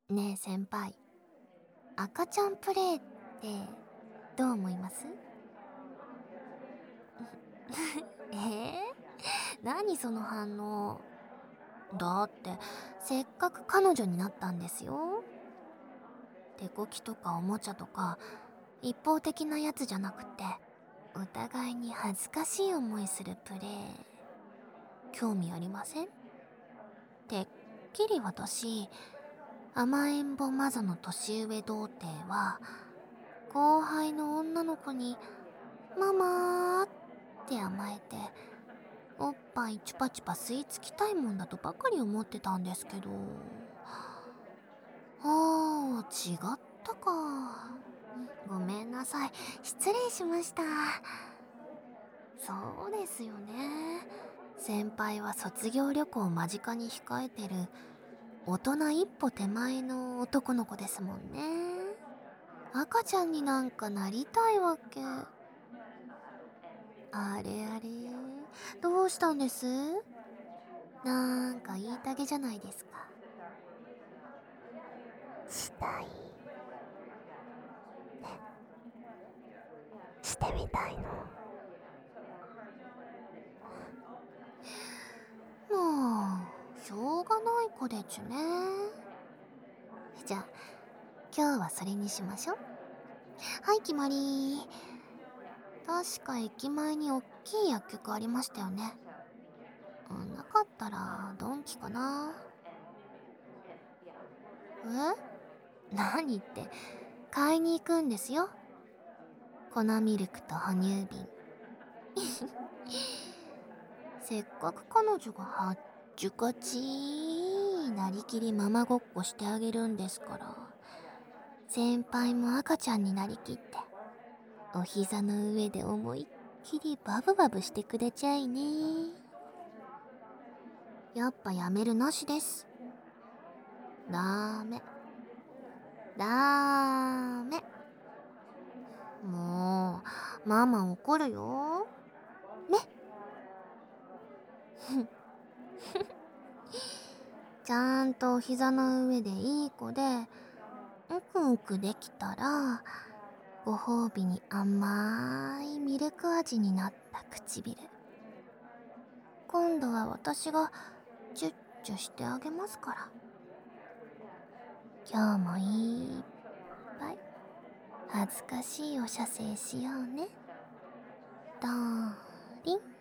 ねえ先輩、赤ちゃんプレイってどう思います？何その反応。だってせっかく彼女になったんですよ。手こきとかおもちゃとか一方的なやつじゃなくて、お互いに恥ずかしい思いするプレイ、興味ありません？てっきり私、甘えん坊マザの年上童貞は後輩の女の子にママーって甘えておっぱいチュパチュパ吸い付きたいもんだとばかり思ってたんですけど、違ったか。ごめんなさい、失礼しました。そうですよね、先輩は卒業旅行を間近に控えてる大人一歩手前の男の子ですもんね。赤ちゃんになんかなりたいわけ。あれあれ、どうしたんです？なんか言いたげじゃないですか。したい。ね、してみたいの。もうしょうがない子でちゅね。じゃあ今日はそれにしましょ。はい、決まり。確か駅前におっきい薬局ありましたよね。なかったらドンキかな。何って買いに行くんですよ、粉ミルクと哺乳瓶。せっかく彼女がはっちゅかちなりきりママごっこしてあげるんですから、先輩も赤ちゃんになりきってお膝の上で思いっきりバブバブしてくれちゃいね。やっぱやめるなしです。ダメダメ。もうママ怒るよね。ちゃんとお膝の上でいい子でうくうくできたら、ご褒美に甘いミルク味になった唇、今度は私がチュッチュしてあげますから。今日もいっぱい恥ずかしいお射精しようね、ダーリン。